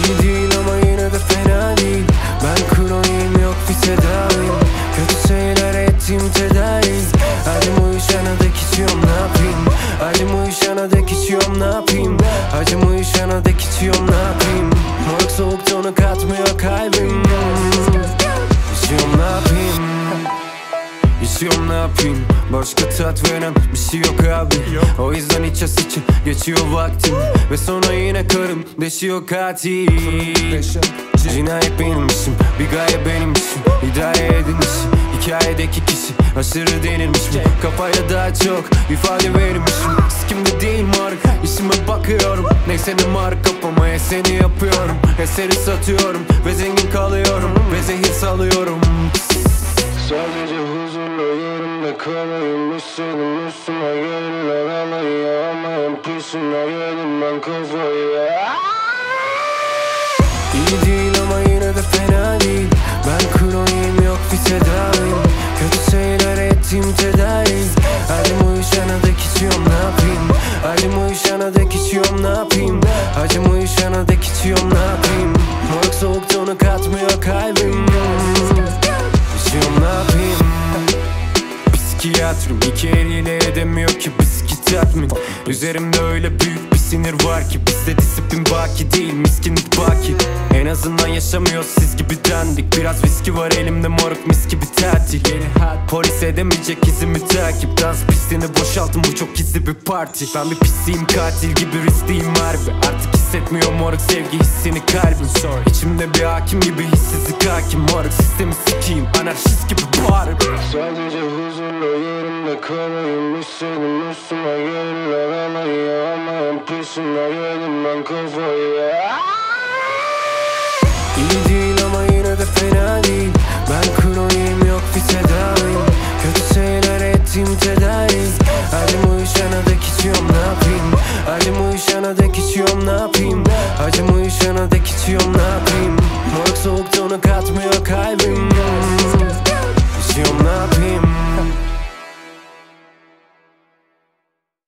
İyi değil ama yine de fena değil. Ben kroniyim, yok bir tedavim. Kötü şeyler ettiğim tedavi. Acım uyuşana dek içiyorum, ne yapayım? Acım uyuşana dek içiyorum, ne yapayım? Acım uyuşana dek içiyorum, ne yapayım? Moruk soğukta onu katmıyor kalbim. İçiyorum, ne yapayım? İçiyorum, ne yapayım? Başka tat veren bir şey yok abi. O yüzden içe sıçı geçiyor vaktim. Ve sonra yine karım deşiyor katil. Cinayet benim işim, bir gaye benim işim. İdare edilmiş hikayedeki kişi aşırı delirmiş mi? Kafaya daha çok ifade verilmişim. Sikimde değil moruk, işime bakıyorum. Neyse ne mark kafama eseni yapıyorum. Eseri satıyorum ve zengin kalıyorum. Ve zehir salıyorum. Sadece huzurlu yerimde kalayım istedim, üstüme gelirler alayı. Ama en pisine yedim ben kafayı. İyi değil ama yine de fena değil. Ben kroniyim, yok bir tedavim. Kötü şeyler ettiğim tedavi. Acım uyuşana dek içiyorum, ne yapayım? Acım uyuşana dek içiyorum, ne yapayım? Acım uyuşana dek içiyorum, ne yapayım? Moruk soğukta onu katmıyor kalbim. İçiyorum, ne yapayım? Psikiyatrim iki eliyle edemiyor ki biskit tatmin. Üzerimde öyle büyük bir sinir var ki bizde disiplin baki değil, miskinlik baki. En azından yaşamıyoruz siz gibi dandik. Biraz viski var elimde moruk, mis gibi tatil. Polis edemeyecek izimi takip. Dans pistini boşaltın, bu çok gizli bir parti. Ben bir pisliğim, katil gibi riskliyim harbi. Artık hissetmiyor moruk sevgi hissini kalbim. İçimde bir hakim gibi hissizlik hakim. Moruk sistemi sikiyim, anarşist gibi bağırıp. Sadece huzurlu yerimde kalayım istedim, üstüme gelirler alayı. Ama en pisine yedim ben kafayı. İyi değil ama yine de fena değil.